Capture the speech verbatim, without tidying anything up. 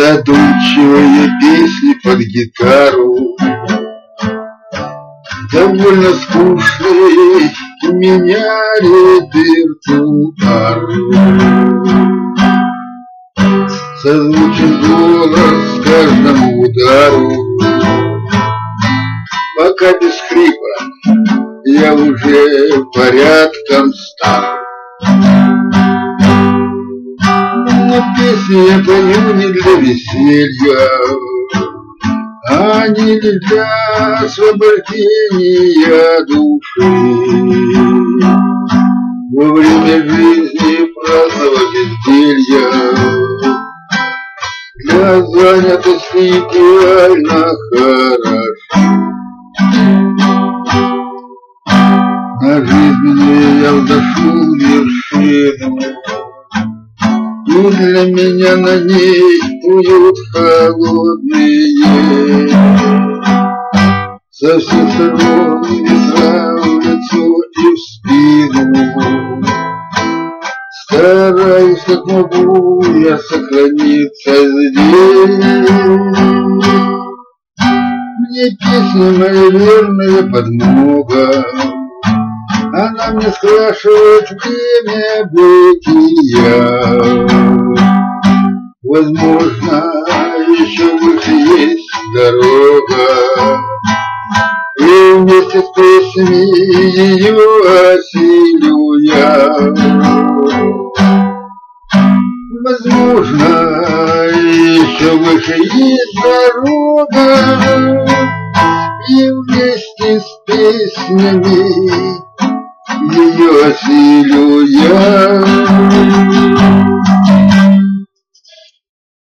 задумчивые песни под гитару, довольно скучный у меня репертуар. Созвучен голос каждому удару, пока без хрипа я уже порядком стар. Но песни я пою не для веселья, а не для освобождения души. Во время жизни праздного безделья для занятости идеально хорошо. На жизни я взошел вершину, и для меня на ней уют холодные. Со всех сторон ветра в лицо и в спину. Стараюсь, как могу я сохраниться здесь. Мне песня моя верная подмога, она мне скрашивает время бытия. Возможно, еще выше есть дорога, и вместе с песнями ее осилю я. Возможно, еще выше есть дорога, и вместе с песнями ее осилю я.